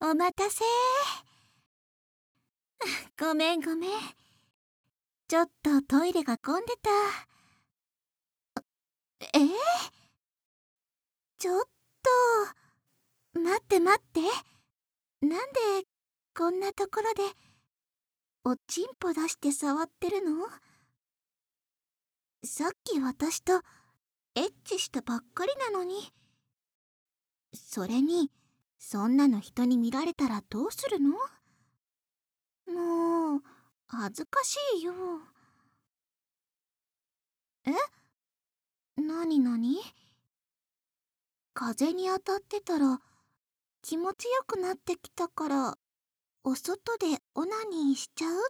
お待たせ。ごめん。ちょっとトイレが混んでた。ちょっと、待って。なんで、こんなところで、おちんぽ出して触ってるの？さっき私とエッチしたばっかりなのに。それに、そんなの人に見られたらどうするの？もう、恥ずかしいよ。なに？風に当たってたら気持ちよくなってきたから、お外でオナニーしちゃうって？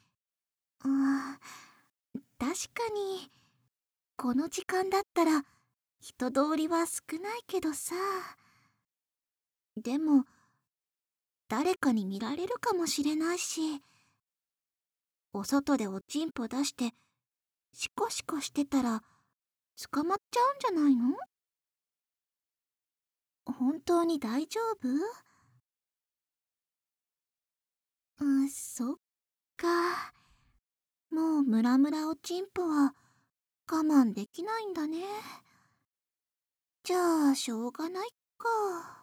確かに、この時間だったら人通りは少ないけどさ。でも、誰かに見られるかもしれないし、お外でおちんぽ出してシコシコしてたら捕まっちゃうんじゃないの？本当に大丈夫？そっか。もうムラムラおちんぽは我慢できないんだね。じゃあしょうがないか。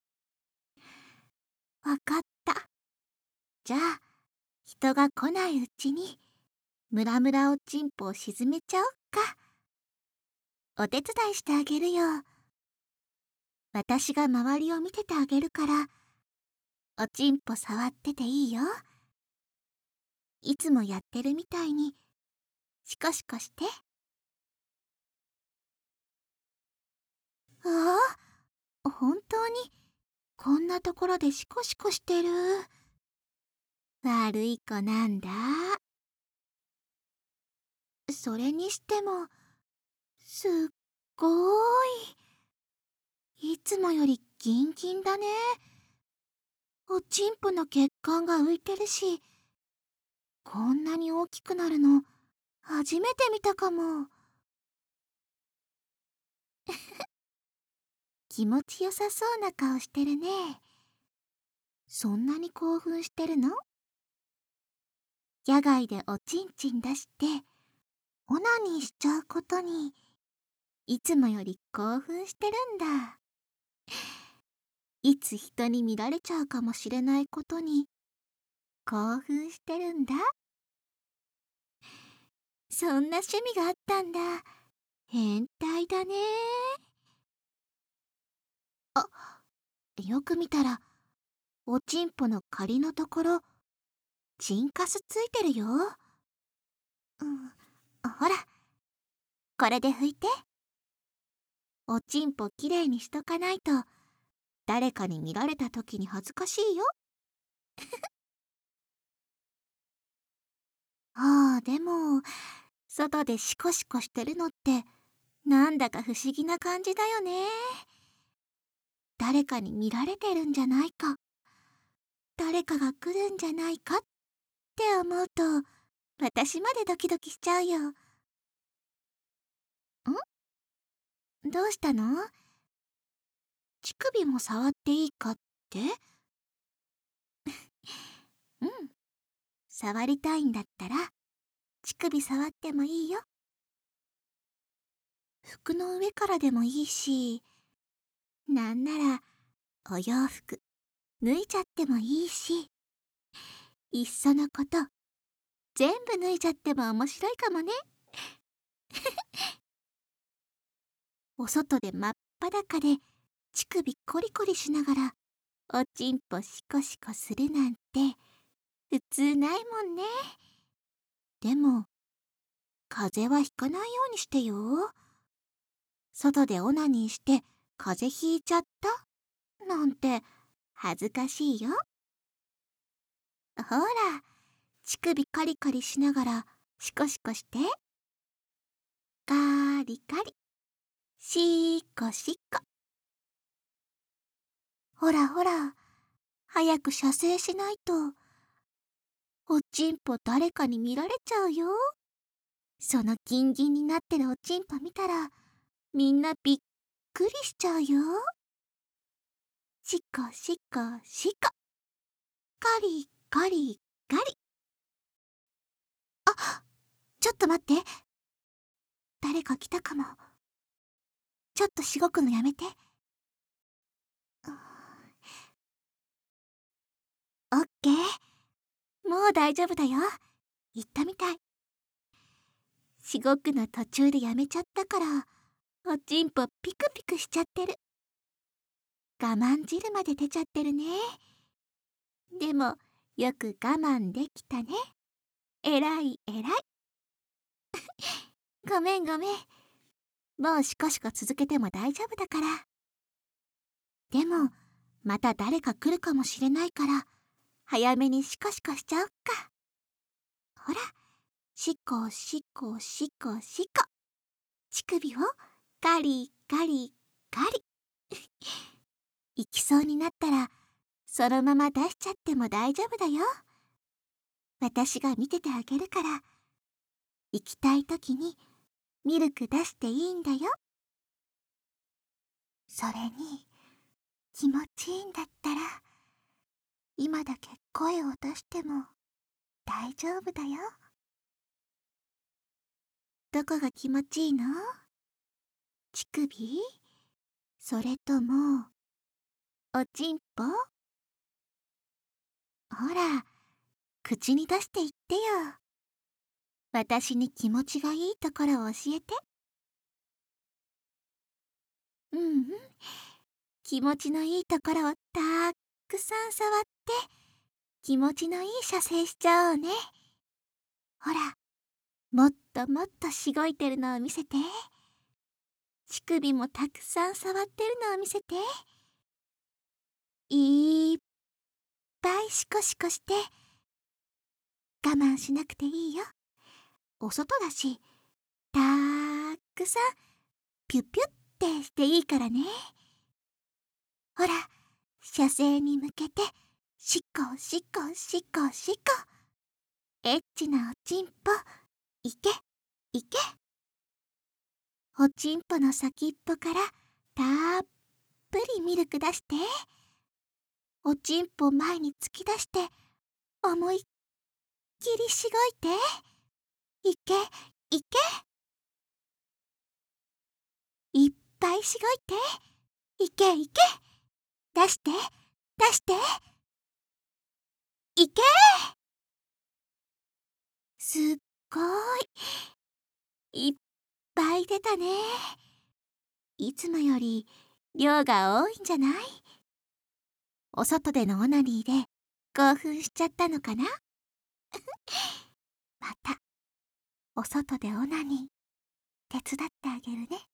わかった。じゃあ人が来ないうちにムラムラおちんぽを沈めちゃおっか。お手伝いしてあげるよ。私が周りを見ててあげるから、おちんぽ触ってていいよ。いつもやってるみたいにシコシコして。本当にこんなところでシコシコしてる。悪い子なんだ。それにしてもすっごいつもよりギンギンだね。おちんぽの血管が浮いてるし、こんなに大きくなるの初めて見たかも。気持ちよさそうな顔してるね。そんなに興奮してるの？野外でおちんちん出してオナニーしちゃうことにいつもより興奮してるんだ。いつ人に見られちゃうかもしれないことに興奮してるんだ。そんな趣味があったんだ。変態だね。よく見たらおちんぽの仮のところチンカスついてるよ。ほら、これで拭いて。おちんぽきれいにしとかないと誰かに見られた時に恥ずかしいよ。でも外でシコシコしてるのってなんだか不思議な感じだよね。誰かに見られてるんじゃないか、誰かが来るんじゃないかって思うと私までドキドキしちゃうよ。どうしたの？乳首も触っていいかって？うん、触りたいんだったら乳首触ってもいいよ。服の上からでもいいし、なんならお洋服脱いじゃってもいいし、いっそのこと全部脱いじゃっても面白いかもね。お外で真っ裸で乳首コリコリしながらおちんぽシコシコするなんて普通ないもんね。でも風邪はひかないようにしてよ。外でオナニーして風邪ひいちゃったなんて恥ずかしいよ。ほら、乳首カリカリしながらシコシコして。カリカリ、シコシコ。ほら、早く射精しないとおちんぽ誰かに見られちゃうよ。そのギンギンになってるおちんぽ見たらみんなびっくりしちゃうよ。 しこしこしこ。カリカリカリ。あ、ちょっと待って。誰か来たかも。ちょっとしごくのやめて。オッケー。もう大丈夫だよ。言ったみたい。しごくの途中でやめちゃったから、おちんぽピクピクしちゃってる。我慢汁まで出ちゃってるね。でも、よく我慢できたね。えらいえらい。ごめんごめん。もうしこしこ続けても大丈夫だから。でも、また誰か来るかもしれないから、早めにしこしこしちゃおっか。ほら、しこしこしこしこ。乳首をガリガリガリ。行きそうになったら、そのまま出しちゃっても大丈夫だよ。私が見ててあげるから、行きたいときにミルク出していいんだよ。それに、気持ちいいんだったら、今だけ声を出しても大丈夫だよ。どこが気持ちいいの？乳首？それとも、おちんぽ？ほら、口に出して言ってよ。私に気持ちがいいところを教えて。うんうん。気持ちのいいところをたくさん触って、気持ちのいい射精しちゃおうね。ほら、もっともっとしごいてるのを見せて。乳首もたくさん触ってるのを見せて。いっぱいシコシコして。我慢しなくていいよ。お外だし、たくさんピュッピュッってしていいからね。ほら、射精に向けて、シコシコシコシコ。エッチなおちんぽ、いけ、いけ。おちんぽの先っぽからたっぷりミルク出して。おちんぽ前に突き出して、思いっきりしごいて。いけ、いけ。いっぱいしごいて。いけいけ。出して、出して。いけ。すっごい。いっぱい出たね。いつもより量が多いんじゃない？お外でのオナニーで興奮しちゃったのかな？また、お外でオナニー手伝ってあげるね。